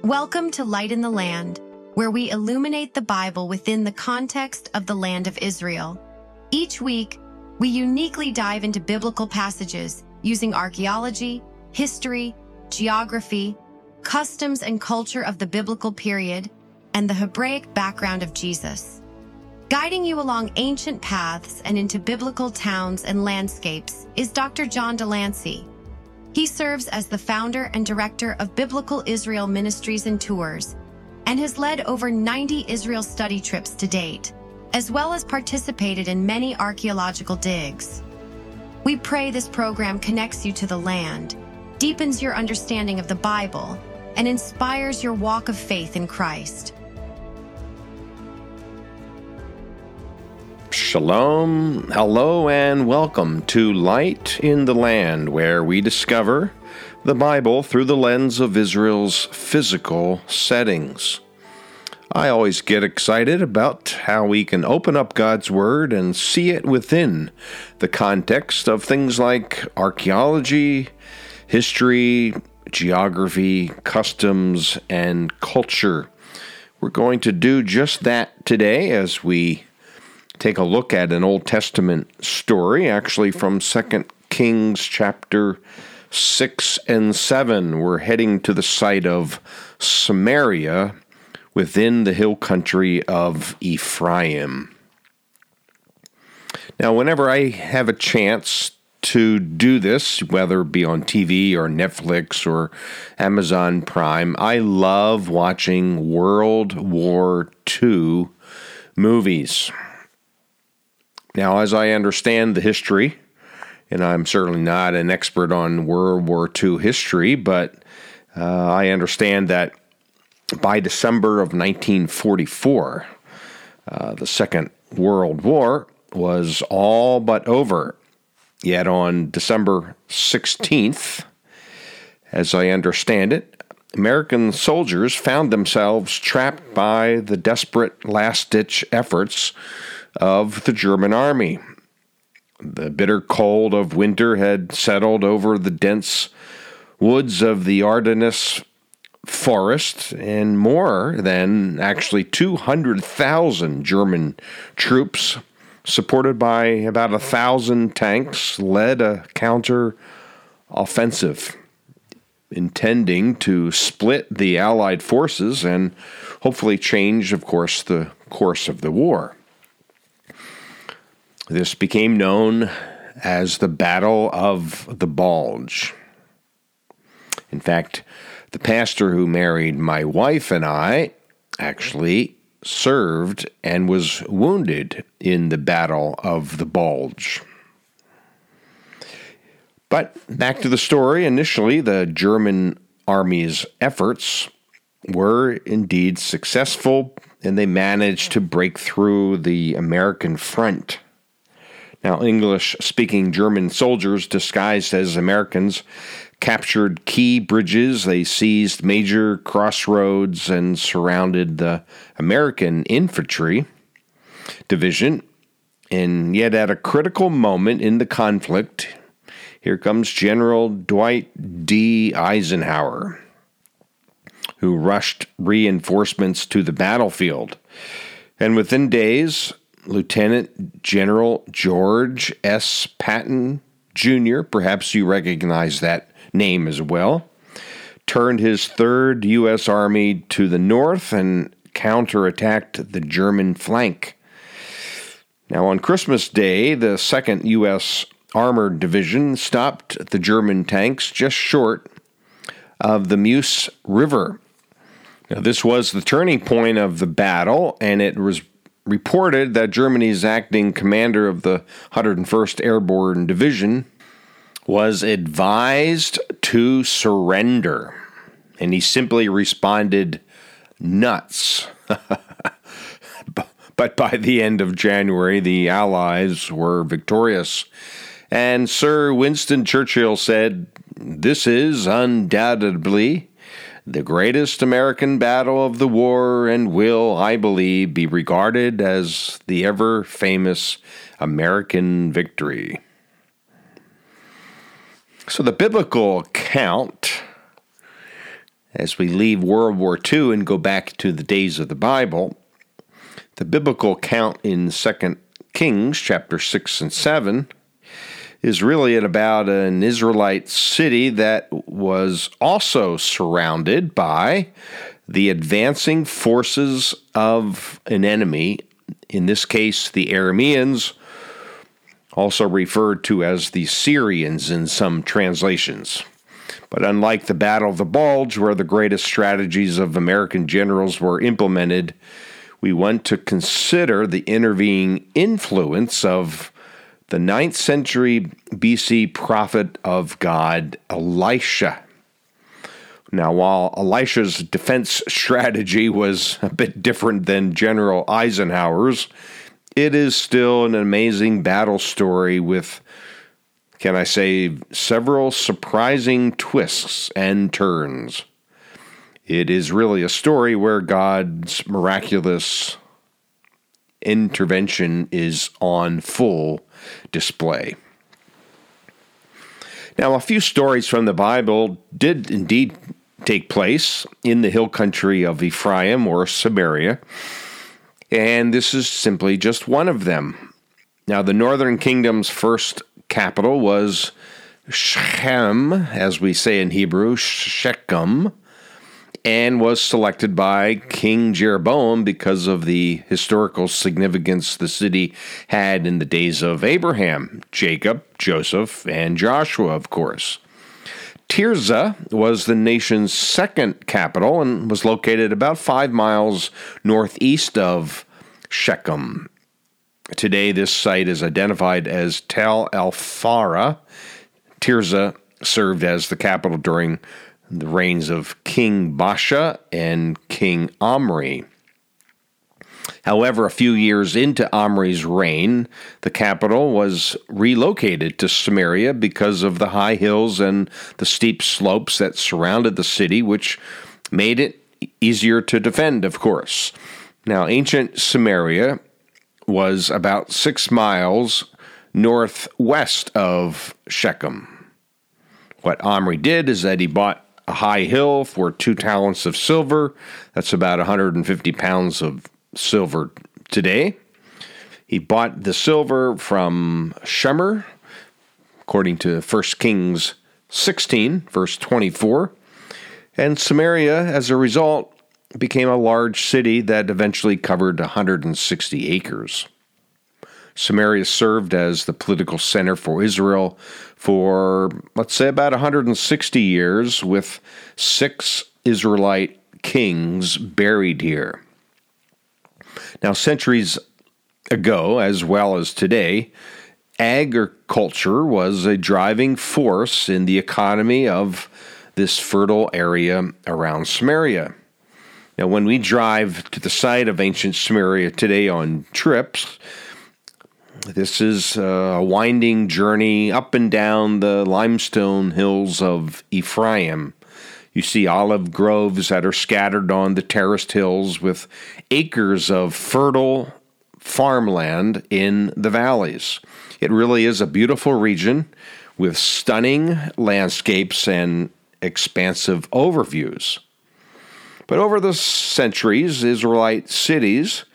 Welcome to Light in the Land, where we illuminate the Bible within the context of the land of Israel. Each week, we uniquely dive into biblical passages using archaeology, history, geography, customs and culture of the biblical period, and the Hebraic background of Jesus. Guiding you along ancient paths and into biblical towns and landscapes is Dr. John Delancey. He serves as the founder and director of Biblical Israel Ministries and Tours, and has led over 90 Israel study trips to date, as well as participated in many archaeological digs. We pray this program connects you to the land, deepens your understanding of the Bible, and inspires your walk of faith in Christ. Shalom, hello, and welcome to Light in the Land, where we discover the Bible through the lens of Israel's physical settings. I always get excited about how we can open up God's Word and see it within the context of things like archaeology, history, geography, customs, and culture. We're going to do just that today as we take a look at an Old Testament story, actually from 2 Kings chapter 6 and 7. We're heading to the site of Samaria within the hill country of Ephraim. Now, whenever I have a chance to do this, whether it be on TV or Netflix or Amazon Prime, I love watching World War II movies. Now, as I understand the history, and I'm certainly not an expert on World War II history, but I understand that by December of 1944, the Second World War was all but over. Yet on December 16th, as I understand it, American soldiers found themselves trapped by the desperate last-ditch efforts of the German army. The bitter cold of winter had settled over the dense woods of the Ardennes forest, and more than actually 200,000 German troops, supported by about 1,000 tanks, led a counter-offensive, intending to split the Allied forces and hopefully change, of course, the course of the war. This became known as the Battle of the Bulge. In fact, the pastor who married my wife and I actually served and was wounded in the Battle of the Bulge. But back to the story, initially the German army's efforts were indeed successful, and they managed to break through the American front. Now, English-speaking German soldiers disguised as Americans captured key bridges, they seized major crossroads, and surrounded the American infantry division. And yet at a critical moment in the conflict, here comes General Dwight D. Eisenhower, who rushed reinforcements to the battlefield. And within days, Lieutenant General George S. Patton Jr., perhaps you recognize that name as well, turned his 3rd U.S. Army to the north and counterattacked the German flank. Now, on Christmas Day, the 2nd U.S. Armored Division stopped the German tanks just short of the Meuse River. Now, this was the turning point of the battle, and it was reported that Germany's acting commander of the 101st Airborne Division was advised to surrender, and he simply responded, "Nuts." But by the end of January, the Allies were victorious, and Sir Winston Churchill said, "This is undoubtedly the greatest American battle of the war, and will, I believe, be regarded as the ever-famous American victory." So the biblical account As we leave World War II and go back to the days of the Bible, the biblical account in 2 Kings chapter 6 and 7 is really about an Israelite city that was also surrounded by the advancing forces of an enemy, in this case the Arameans, also referred to as the Syrians in some translations. But unlike the Battle of the Bulge, where the greatest strategies of American generals were implemented, we want to consider the intervening influence of the 9th century BC prophet of God, Elisha. Now, while Elisha's defense strategy was a bit different than General Eisenhower's, it is still an amazing battle story with, can I say, several surprising twists and turns. It is really a story where God's miraculous intervention is on full display. Now, a few stories from the Bible did indeed take place in the hill country of Ephraim or Samaria, and this is simply just one of them. Now, the northern kingdom's first capital was Shechem, as we say in Hebrew, Shechem, and was selected by King Jeroboam because of the historical significance the city had in the days of Abraham, Jacob, Joseph, and Joshua, of course. Tirzah was the nation's second capital and was located about 5 miles northeast of Shechem. Today, this site is identified as Tel El-Farah. Tirzah served as the capital during the reigns of King Baasha and King Omri. However, a few years into Omri's reign, the capital was relocated to Samaria because of the high hills and the steep slopes that surrounded the city, which made it easier to defend, of course. Now, ancient Samaria was about 6 miles northwest of Shechem. What Omri did is that he bought a high hill for 2 talents of silver. That's about 150 pounds of silver today. He bought the silver from Shemer, according to 1 Kings 16, verse 24. And Samaria, as a result, became a large city that eventually covered 160 acres. Samaria served as the political center for Israel for, let's say, about 160 years, with 6 Israelite kings buried here. Now, centuries ago, as well as today, agriculture was a driving force in the economy of this fertile area around Samaria. Now, when we drive to the site of ancient Samaria today on trips, this is a winding journey up and down the limestone hills of Ephraim. You see olive groves that are scattered on the terraced hills with acres of fertile farmland in the valleys. It really is a beautiful region with stunning landscapes and expansive overviews. But over the centuries, Israelite cities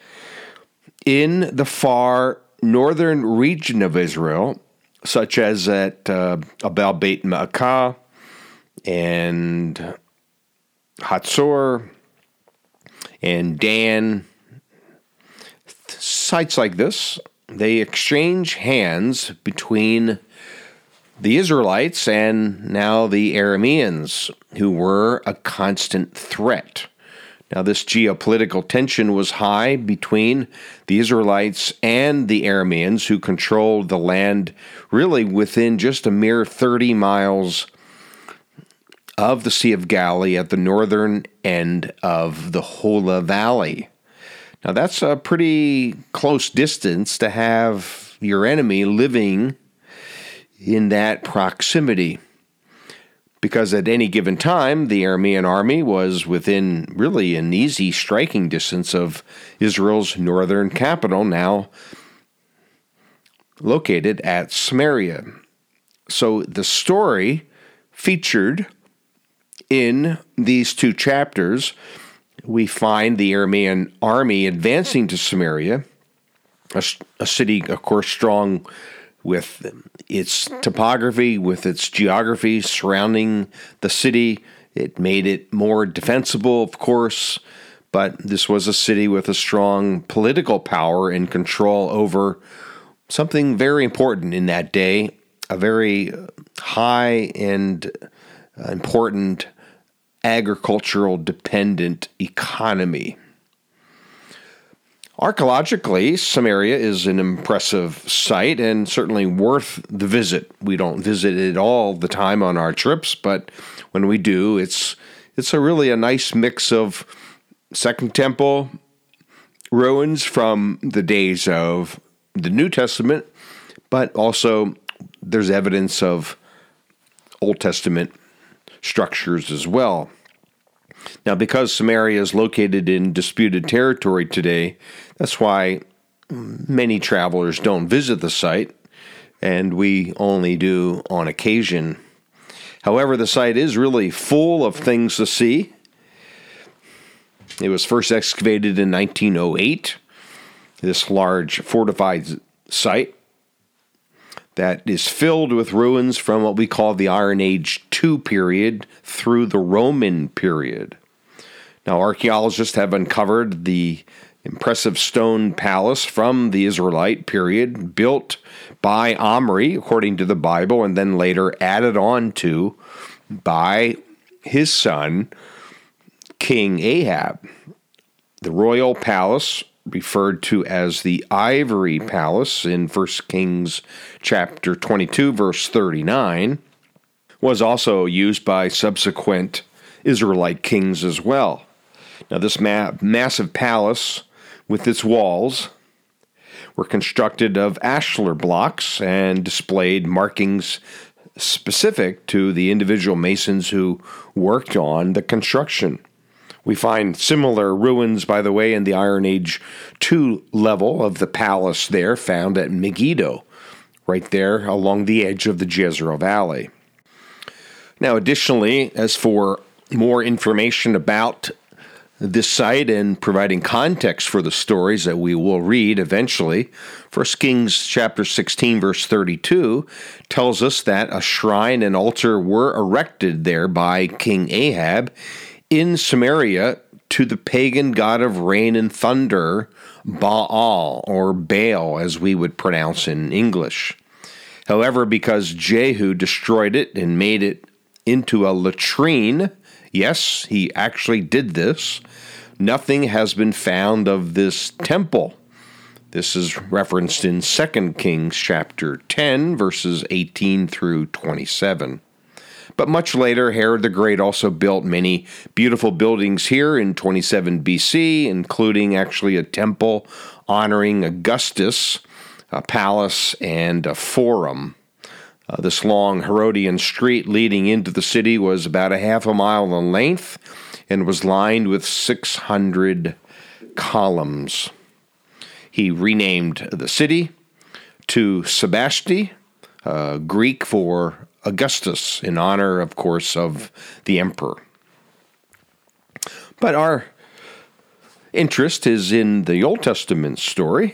in the far northern region of Israel, such as at Abel Beit Ma'akah and Hatzor and Dan, sites like this, they exchange hands between the Israelites and now the Arameans, who were a constant threat. Now, this geopolitical tension was high between the Israelites and the Arameans, who controlled the land really within just a mere 30 miles of the Sea of Galilee at the northern end of the Hola Valley. Now, that's a pretty close distance to have your enemy living in that proximity, because at any given time, the Aramean army was within really an easy striking distance of Israel's northern capital, now located at Samaria. So the story featured In these two chapters, we find the Aramean army advancing to Samaria, a city, of course, strong with its topography, with its geography surrounding the city. It made it more defensible, of course, but this was a city with a strong political power and control over something very important in that day, a very high and important agricultural dependent economy. Archaeologically, Samaria is an impressive site and certainly worth the visit. We don't visit it all the time on our trips, but when we do, it's really a nice mix of Second Temple ruins from the days of the New Testament, but also there's evidence of Old Testament structures as well. Now, because Samaria is located in disputed territory today, that's why many travelers don't visit the site, and we only do on occasion. However, the site is really full of things to see. It was first excavated in 1908, this large fortified site that is filled with ruins from what we call the Iron Age II period through the Roman period. Now, archaeologists have uncovered the impressive stone palace from the Israelite period, built by Omri, according to the Bible, and then later added on to by his son, King Ahab. The royal palace, referred to as the Ivory Palace in 1 Kings chapter 22, verse 39, was also used by subsequent Israelite kings as well. Now, this massive palace with its walls were constructed of ashlar blocks and displayed markings specific to the individual masons who worked on the construction. We find similar ruins, by the way, in the Iron Age II level of the palace there, found at Megiddo, right there along the edge of the Jezreel Valley. Now, additionally, as for more information about this site and providing context for the stories that we will read eventually, 1 Kings chapter 16, verse 32 tells us that a shrine and altar were erected there by King Ahab in Samaria to the pagan god of rain and thunder, Baal, or Baal, as we would pronounce in English. However, because Jehu destroyed it and made it into a latrine, yes, he actually did this, nothing has been found of this temple. This is referenced in 2 Kings chapter 10, verses 18 through 27. But much later, Herod the Great also built many beautiful buildings here in 27 BC, including actually a temple honoring Augustus, a palace, and a forum. This long Herodian street leading into the city was about a half a mile in length and was lined with 600 columns. He renamed the city to Sebaste, Greek for Augustus, in honor, of course, of the emperor. But our interest is in the Old Testament story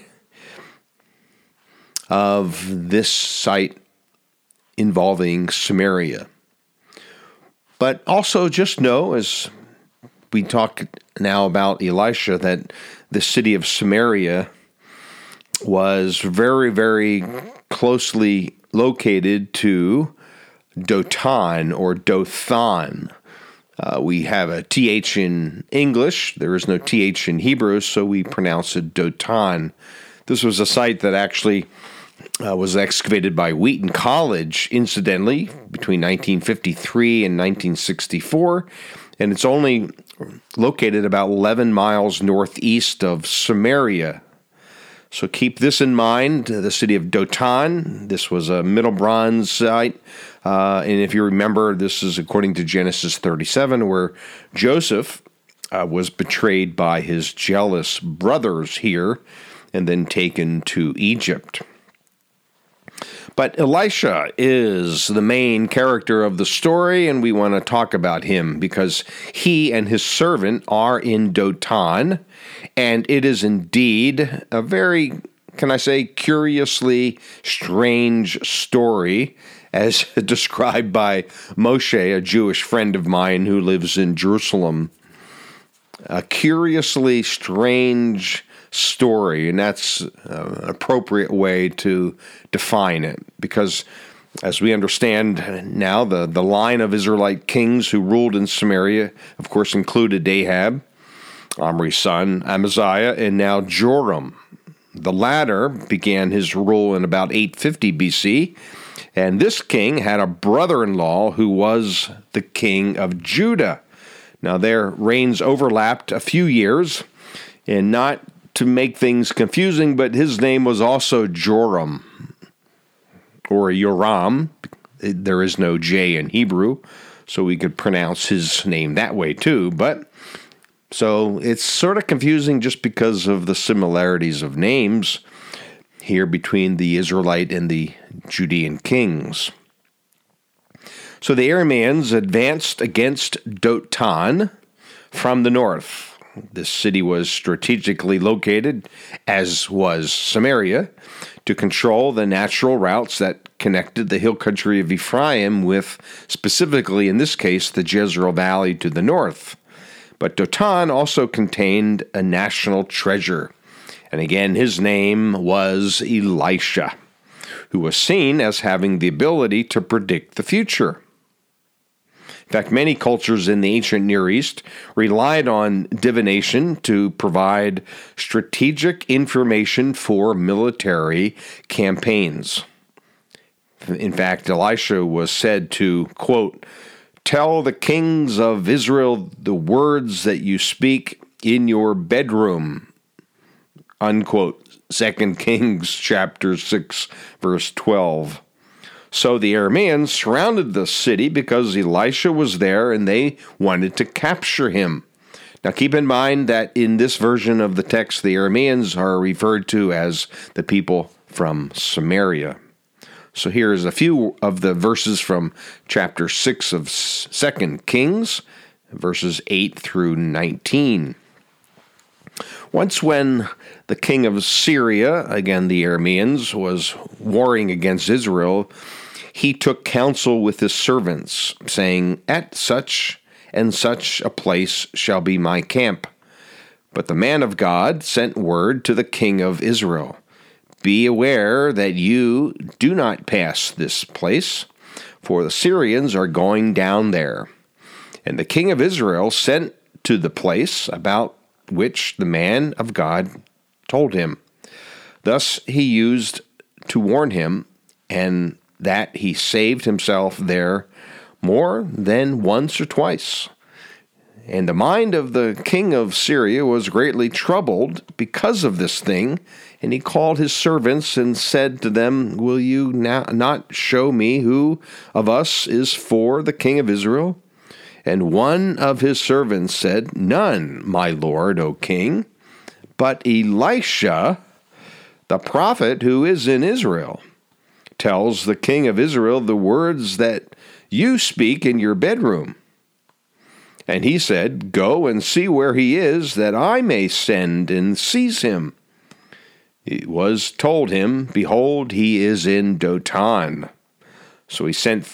of this site involving Samaria. But also just know, as we talk now about Elisha, that the city of Samaria was very, very closely located to Dotan or Dothan. We have a TH in English. There is no TH in Hebrew, so we pronounce it Dotan. This was a site that actually was excavated by Wheaton College, incidentally, between 1953 and 1964, and it's only located about 11 miles northeast of Samaria. So keep this in mind, the city of Dotan. This was a Middle Bronze site, and if you remember, this is according to Genesis 37, where Joseph was betrayed by his jealous brothers here and then taken to Egypt. But Elisha is the main character of the story, and we want to talk about him because he and his servant are in Dothan, and it is indeed a very, can I say, curiously strange story, as described by Moshe, a Jewish friend of mine who lives in Jerusalem. A curiously strange story, and that's an appropriate way to define it, because as we understand now, the line of Israelite kings who ruled in Samaria, of course, included Ahab, Omri's son, Amaziah, and now Joram. The latter began his rule in about 850 BC, and this king had a brother-in-law who was the king of Judah. Now, their reigns overlapped a few years, and not to make things confusing, but his name was also Joram, or Yoram. There is no J in Hebrew, so we could pronounce his name that way too. But so it's sort of confusing just because of the similarities of names here between the Israelite and the Judean kings. So the Arameans advanced against Dothan from the north. This city was strategically located, as was Samaria, to control the natural routes that connected the hill country of Ephraim with, specifically in this case, the Jezreel Valley to the north. But Dothan also contained a national treasure, and again his name was Elisha, who was seen as having the ability to predict the future. In fact, many cultures in the ancient Near East relied on divination to provide strategic information for military campaigns. In fact, Elisha was said to, quote, "Tell the kings of Israel the words that you speak in your bedroom," unquote. 2 Kings chapter 6, verse 12. So the Arameans surrounded the city because Elisha was there and they wanted to capture him. Now keep in mind that in this version of the text, the Arameans are referred to as the people from Samaria. So here's a few of the verses from chapter 6 of 2 Kings, verses 8 through 19. Once when the king of Syria, again the Arameans, was warring against Israel, he took counsel with his servants, saying, "At such and such a place shall be my camp." But the man of God sent word to the king of Israel, "Be aware that you do not pass this place, for the Syrians are going down there." And the king of Israel sent to the place about which the man of God told him. Thus he used to warn him, and that he saved himself there more than once or twice. And the mind of the king of Syria was greatly troubled because of this thing, and he called his servants and said to them, "Will you not show me who of us is for the king of Israel?" And one of his servants said, "None, my lord, O king, but Elisha, the prophet who is in Israel, tells the king of Israel the words that you speak in your bedroom." And he said, "Go and see where he is, that I may send and seize him." It was told him, "Behold, he is in Dothan." So he sent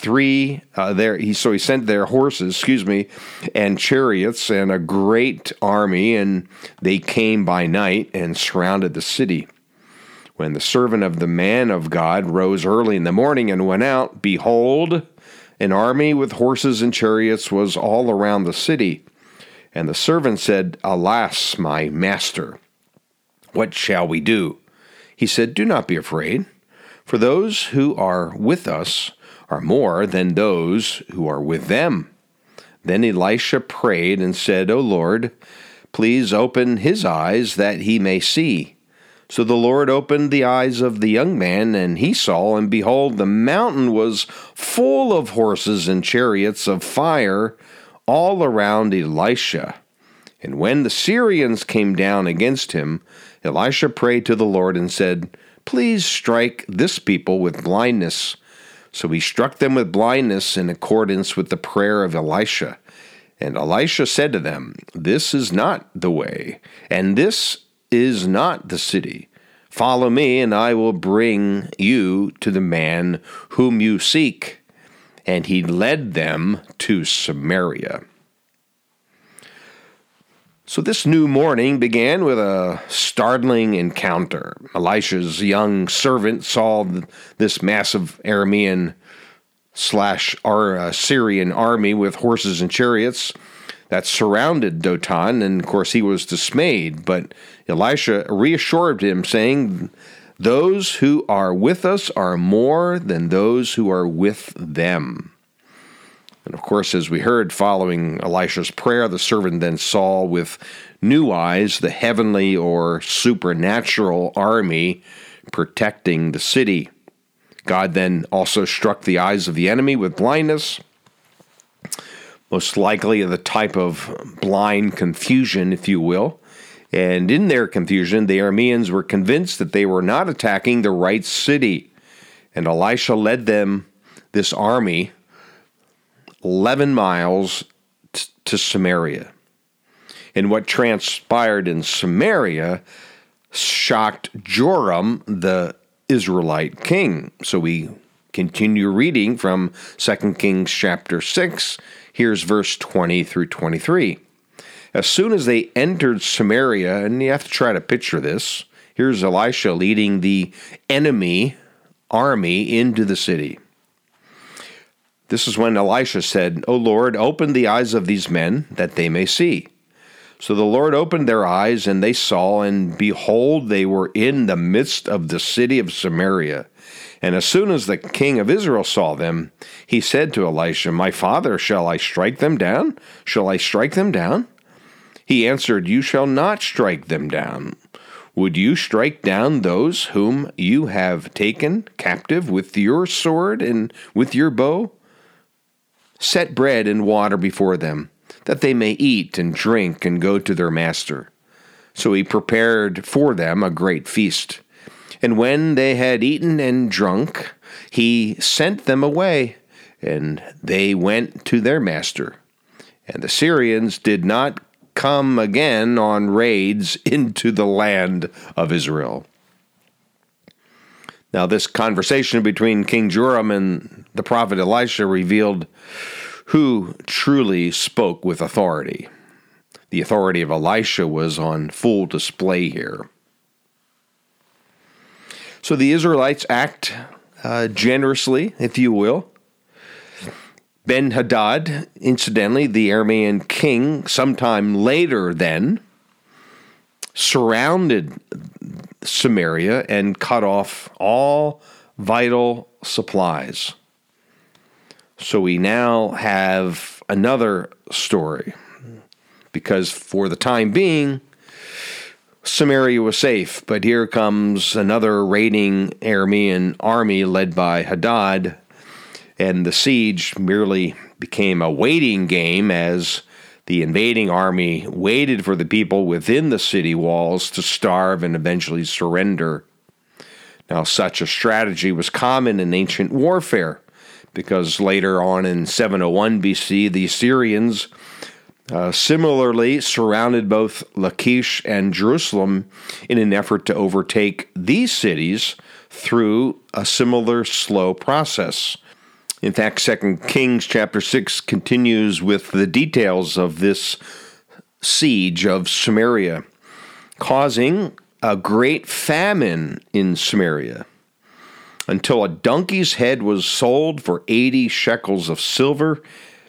he sent their horses, and chariots and a great army, and they came by night and surrounded the city. When the servant of the man of God rose early in the morning and went out, behold, an army with horses and chariots was all around the city. And the servant said, "Alas, my master, what shall we do?" He said, "Do not be afraid, for those who are with us are more than those who are with them." Then Elisha prayed and said, "O Lord, please open his eyes that he may see." So the Lord opened the eyes of the young man, and he saw, and behold, the mountain was full of horses and chariots of fire all around Elisha. And when the Syrians came down against him, Elisha prayed to the Lord and said, please strike this people with blindness." So he struck them with blindness in accordance with the prayer of Elisha. And Elisha said to them, "This is not the way, and this is not the city. Follow me, and I will bring you to the man whom you seek." And he led them to Samaria. So this new morning began with a startling encounter. Elisha's young servant saw this massive Aramean / Syrian army with horses and chariots that surrounded Dothan, and of course he was dismayed. But Elisha reassured him, saying, "Those who are with us are more than those who are with them." And of course, as we heard, following Elisha's prayer, the servant then saw with new eyes the heavenly or supernatural army protecting the city. God then also struck the eyes of the enemy with blindness, most likely the type of blind confusion, if you will. And in their confusion, the Arameans were convinced that they were not attacking the right city. And Elisha led them, this army, 11 miles to Samaria. And what transpired in Samaria shocked Joram, the Israelite king. So we continue reading from 2 Kings chapter 6. Here's verse 20 through 23. As soon as they entered Samaria, and you have to try to picture this, here's Elisha leading the enemy army into the city. This is when Elisha said, "O Lord, open the eyes of these men, that they may see." So the Lord opened their eyes, and they saw, and behold, they were in the midst of the city of Samaria. And as soon as the king of Israel saw them, he said to Elisha, "My father, shall I strike them down? Shall I strike them down?" He answered, "You shall not strike them down. Would you strike down those whom you have taken captive with your sword and with your bow? Set bread and water before them, that they may eat and drink and go to their master." So he prepared for them a great feast. And when they had eaten and drunk, he sent them away, and they went to their master. And the Syrians did not come again on raids into the land of Israel. Now, this conversation between King Joram and the prophet Elisha revealed who truly spoke with authority. The authority of Elisha was on full display here. So the Israelites act generously, if you will. Ben-Hadad, incidentally, the Aramean king, sometime later then, surrounded Samaria and cut off all vital supplies. So we now have another story, because for the time being, Samaria was safe, but here comes another raiding Aramean army led by Hadad, and the siege merely became a waiting game as the invading army waited for the people within the city walls to starve and eventually surrender. Now, such a strategy was common in ancient warfare, because later on in 701 BC, the Assyrians similarly surrounded both Lachish and Jerusalem in an effort to overtake these cities through a similar slow process. In fact, 2 Kings chapter 6 continues with the details of this siege of Samaria, causing a great famine in Samaria, until a donkey's head was sold for 80 shekels of silver,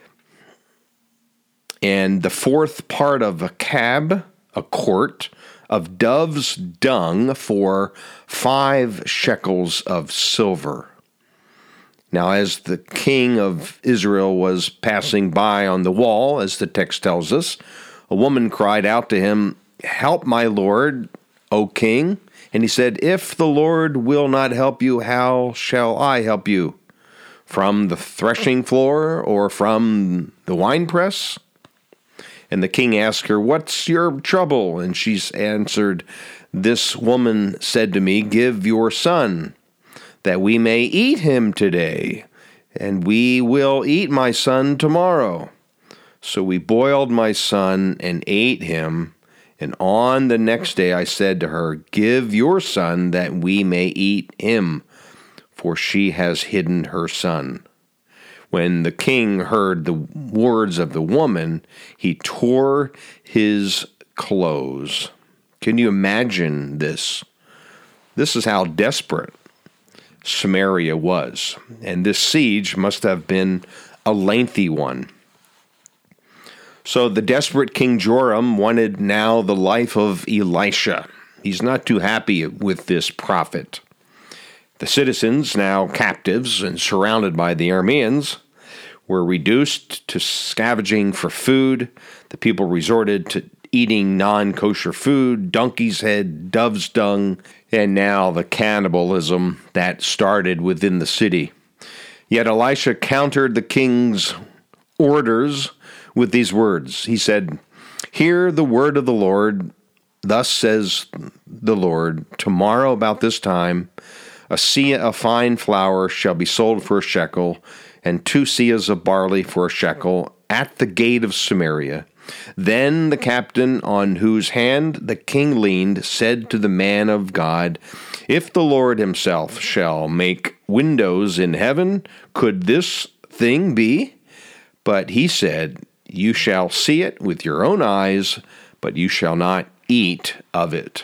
and the fourth part of a cab, a quart, of dove's dung for 5 shekels of silver. Now, as the king of Israel was passing by on the wall, as the text tells us, a woman cried out to him, "Help my lord, O king." And he said, "If the Lord will not help you, how shall I help you? From the threshing floor or from the winepress?" And the king asked her, "What's your trouble?" And she answered, This woman said to me, give your son, that we may eat him today, and we will eat my son tomorrow. So we boiled my son and ate him. And on the next day I said to her, give your son that we may eat him, for she has hidden her son. When the king heard the words of the woman, he tore his clothes. Can you imagine this? This is how desperate Samaria was. And this siege must have been a lengthy one. So the desperate King Joram wanted now the life of Elisha. He's not too happy with this prophet. The citizens, now captives and surrounded by the Arameans, were reduced to scavenging for food. The people resorted to eating non-kosher food, donkey's head, dove's dung, and now the cannibalism that started within the city. Yet Elisha countered the king's orders with these words. He said, hear the word of the Lord. Thus says the Lord, tomorrow about this time, a seah of fine flour shall be sold for a shekel, and 2 seahs of barley for a shekel at the gate of Samaria. Then the captain on whose hand the king leaned said to the man of God, if the Lord himself shall make windows in heaven, could this thing be? But he said, you shall see it with your own eyes, but you shall not eat of it.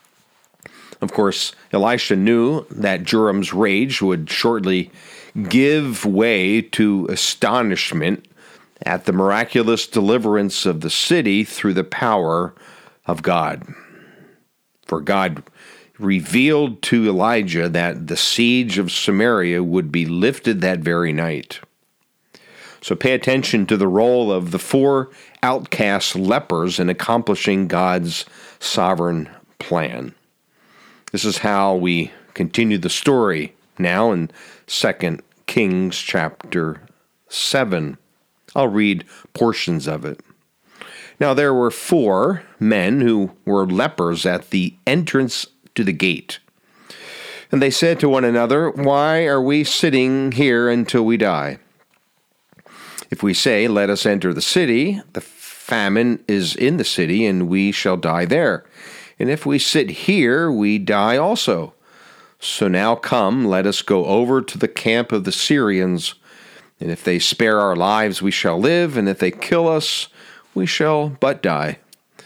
Of course, Elisha knew that Joram's rage would shortly give way to astonishment at the miraculous deliverance of the city through the power of God. For God revealed to Elijah that the siege of Samaria would be lifted that very night. So pay attention to the role of the 4 outcast lepers in accomplishing God's sovereign plan. This is how we continue the story now in 2 Kings chapter 7. I'll read portions of it. Now there were 4 men who were lepers at the entrance to the gate. And they said to one another, why are we sitting here until we die? If we say, let us enter the city, the famine is in the city, and we shall die there. And if we sit here, we die also. So now come, let us go over to the camp of the Syrians. And if they spare our lives, we shall live, and if they kill us, we shall but die.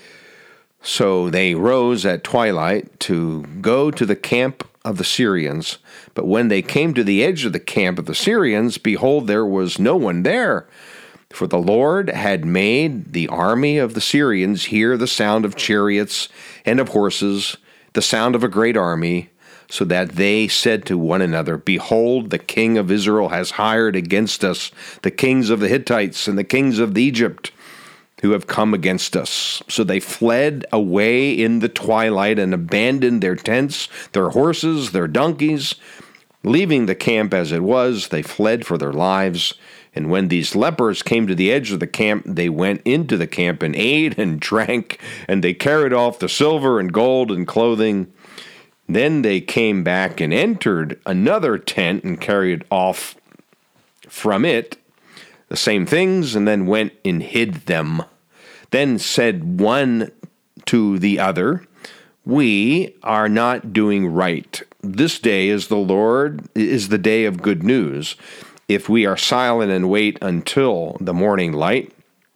So they rose at twilight to go to the camp of the Syrians. But when they came to the edge of the camp of the Syrians, behold, there was no one there. For the Lord had made the army of the Syrians hear the sound of chariots and of horses, the sound of a great army, so that they said to one another, behold, the king of Israel has hired against us the kings of the Hittites and the kings of Egypt, who have come against us. So they fled away in the twilight and abandoned their tents, their horses, their donkeys. Leaving the camp as it was, they fled for their lives. And when these lepers came to the edge of the camp, they went into the camp and ate and drank, and they carried off the silver and gold and clothing. Then they came back and entered another tent and carried off from it the same things, and then went and hid them. Then said one to the other, we are not doing right. This day is the day of good news. If we are silent and wait until the morning light,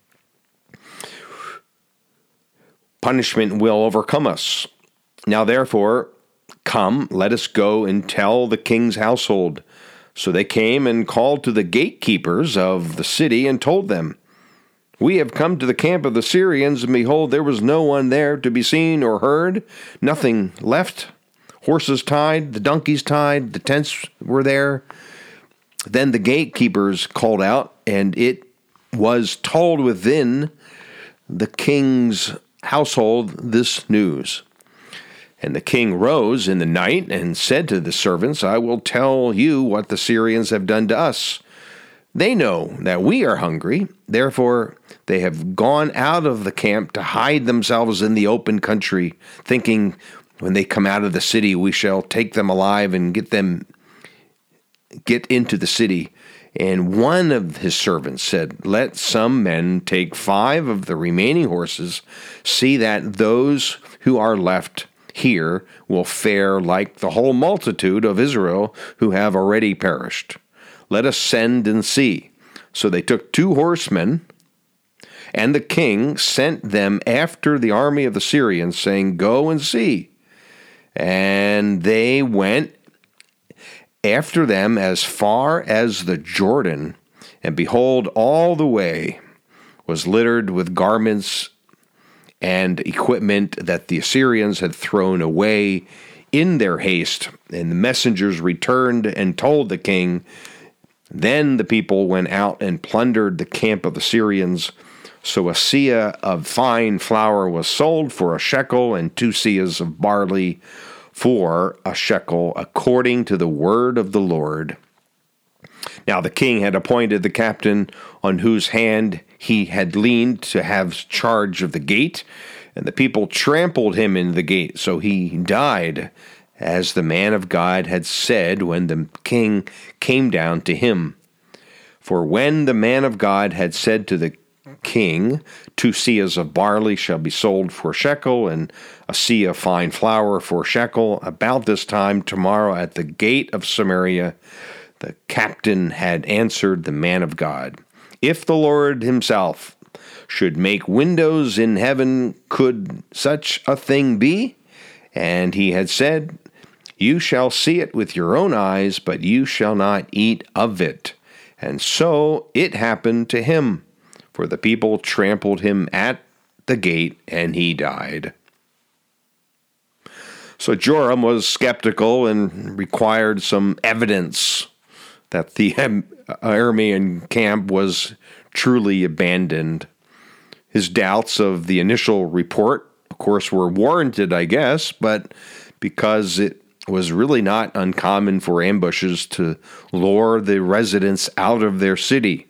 punishment will overcome us. Now therefore, come, let us go and tell the king's household. So they came and called to the gatekeepers of the city and told them, we have come to the camp of the Syrians, and behold, there was no one there to be seen or heard, nothing left. Horses tied, the donkeys tied, the tents were there. Then the gatekeepers called out, and it was told within the king's household this news. And the king rose in the night and said to the servants, I will tell you what the Syrians have done to us. They know that we are hungry. Therefore, they have gone out of the camp to hide themselves in the open country, thinking When they come out of the city, we shall take them alive and get into the city. And one of his servants said, let some men take 5 of the remaining horses, see that those who are left here will fare like the whole multitude of Israel who have already perished. Let us send and see. So they took 2 horsemen, and the king sent them after the army of the Syrians, saying, go and see. And they went after them as far as the Jordan, and behold, all the way was littered with garments and equipment that the Assyrians had thrown away in their haste. And the messengers returned and told the king. Then the people went out and plundered the camp of the Syrians. So a seah of fine flour was sold for a shekel, and 2 seahs of barley for a shekel, according to the word of the Lord. Now the king had appointed the captain on whose hand he had leaned to have charge of the gate, and the people trampled him in the gate. So he died, as the man of God had said when the king came down to him. For when the man of God had said to the king, 2 seahs of barley shall be sold for a shekel, and a seah of fine flour for a shekel, about this time tomorrow at the gate of Samaria, the captain had answered the man of God, if the Lord himself should make windows in heaven, could such a thing be? And he had said, you shall see it with your own eyes, but you shall not eat of it. And so it happened to him, for the people trampled him at the gate, and he died. So Joram was skeptical and required some evidence that the Aramean camp was truly abandoned. His doubts of the initial report, of course, were warranted, I guess, but because it was really not uncommon for ambushes to lure the residents out of their city.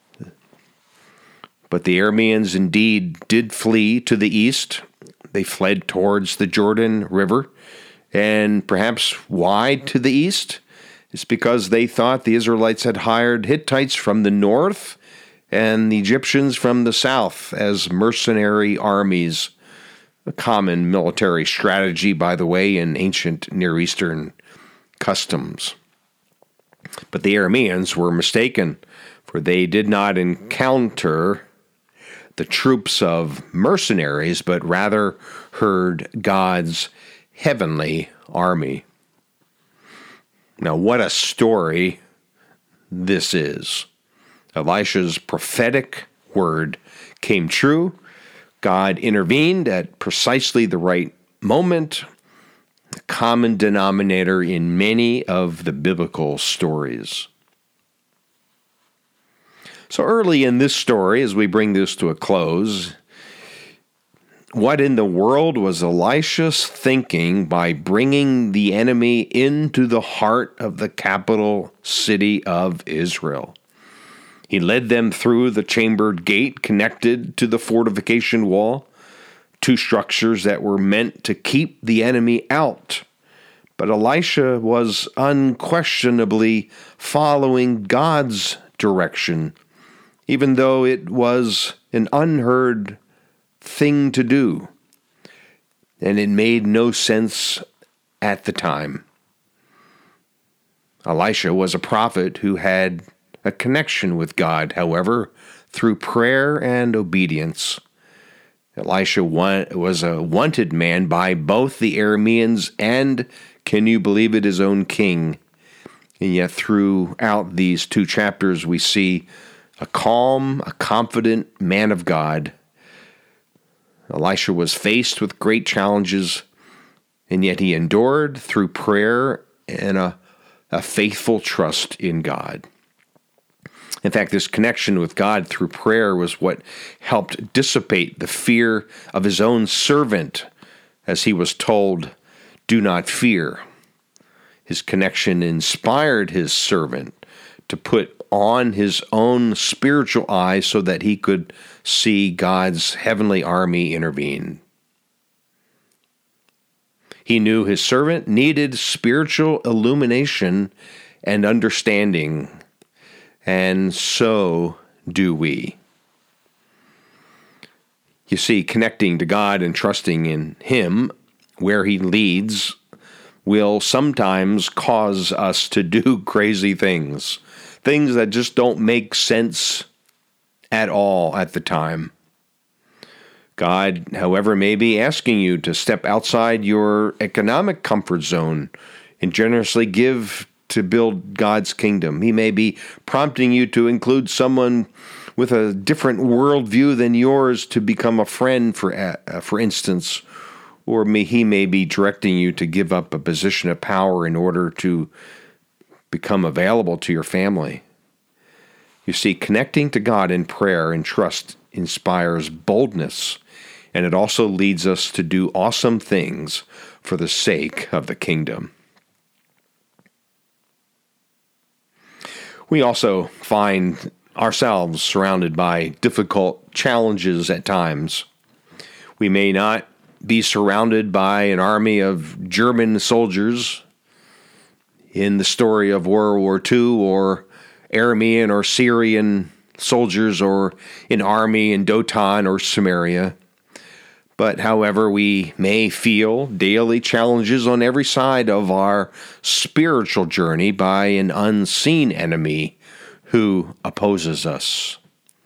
But the Arameans indeed did flee to the east. They fled towards the Jordan River. And perhaps why to the east? It's because they thought the Israelites had hired Hittites from the north and the Egyptians from the south as mercenary armies. A common military strategy, by the way, in ancient Near Eastern customs. But the Arameans were mistaken, for they did not encounter the troops of mercenaries, but rather heard God's heavenly army. Now, what a story this is. Elisha's prophetic word came true. God intervened at precisely the right moment, a common denominator in many of the biblical stories. So early in this story, as we bring this to a close, what in the world was Elisha thinking by bringing the enemy into the heart of the capital city of Israel? He led them through the chambered gate connected to the fortification wall, 2 structures that were meant to keep the enemy out. But Elisha was unquestionably following God's direction, even though it was an unheard thing to do, and it made no sense at the time. Elisha was a prophet who had a connection with God, however, through prayer and obedience. Elisha was a wanted man by both the Arameans and, can you believe it, his own king. And yet throughout these 2 chapters we see a calm, a confident man of God. Elisha was faced with great challenges, and yet he endured through prayer and a faithful trust in God. In fact, this connection with God through prayer was what helped dissipate the fear of his own servant, as he was told, "Do not fear." His connection inspired his servant to put on his own spiritual eyes so that he could see God's heavenly army intervene. He knew his servant needed spiritual illumination and understanding, and so do we. You see, connecting to God and trusting in Him where He leads will sometimes cause us to do crazy things that just don't make sense at all at the time. God, however, may be asking you to step outside your economic comfort zone and generously give to build God's kingdom. He may be prompting you to include someone with a different worldview than yours to become a friend, for instance, or he may be directing you to give up a position of power in order to become available to your family. You see, connecting to God in prayer and trust inspires boldness, and it also leads us to do awesome things for the sake of the kingdom. We also find ourselves surrounded by difficult challenges at times. We may not be surrounded by an army of German soldiers in the story of World War II, or Aramean or Syrian soldiers, or an army in Dothan or Samaria. But however, we may feel daily challenges on every side of our spiritual journey by an unseen enemy who opposes us.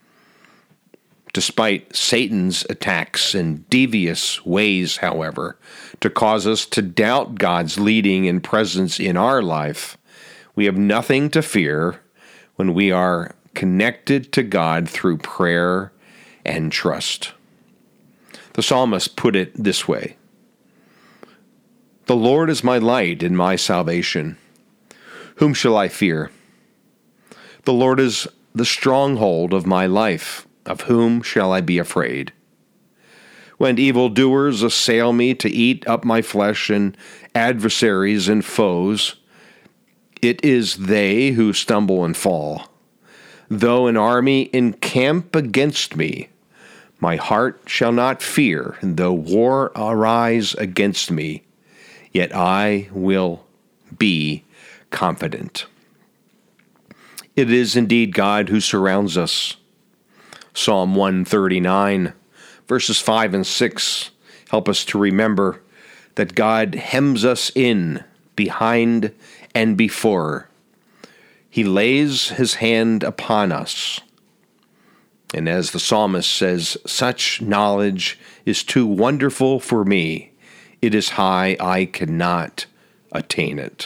Despite Satan's attacks in devious ways, however, to cause us to doubt God's leading and presence in our life, we have nothing to fear when we are connected to God through prayer and trust. The psalmist put it this way: "The Lord is my light and my salvation. Whom shall I fear? The Lord is the stronghold of my life. Of whom shall I be afraid? When evildoers assail me to eat up my flesh, and adversaries and foes, it is they who stumble and fall. Though an army encamp against me, my heart shall not fear. And though war arise against me, yet I will be confident." It is indeed God who surrounds us. Psalm 139, verses 5 and 6 help us to remember that God hems us in, behind and before. He lays His hand upon us. And as the psalmist says, "Such knowledge is too wonderful for me. It is high, I cannot attain it."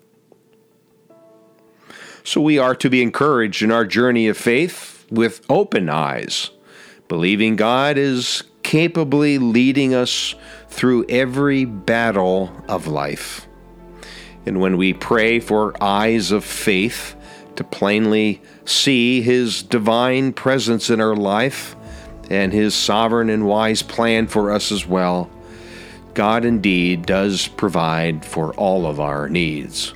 So we are to be encouraged in our journey of faith with open eyes, believing God is capably leading us through every battle of life. And when we pray for eyes of faith to plainly see His divine presence in our life and His sovereign and wise plan for us as well, God indeed does provide for all of our needs.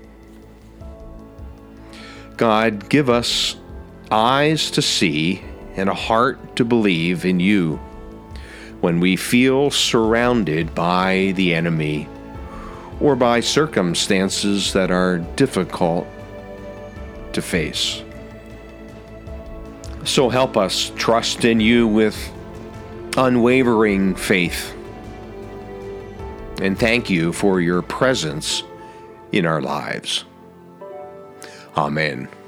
God, give us eyes to see and a heart to believe in You when we feel surrounded by the enemy or by circumstances that are difficult to face. So help us trust in You with unwavering faith, and thank You for Your presence in our lives. Amen.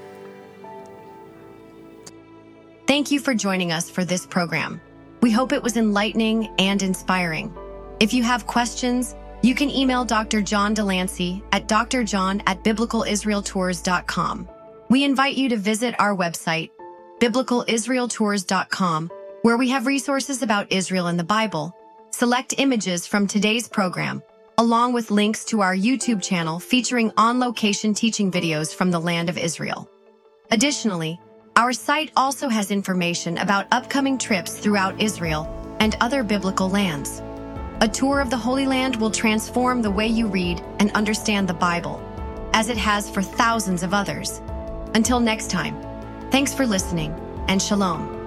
Thank you for joining us for this program. We hope it was enlightening and inspiring. If you have questions, you can email Dr. John Delancey at drjohn@biblicalisraeltours.com. We invite you to visit our website, biblicalisraeltours.com, where we have resources about Israel and the Bible, select images from today's program, along with links to our YouTube channel featuring on-location teaching videos from the land of Israel. Additionally, our site also has information about upcoming trips throughout Israel and other biblical lands. A tour of the Holy Land will transform the way you read and understand the Bible, as it has for thousands of others. Until next time, thanks for listening, and shalom.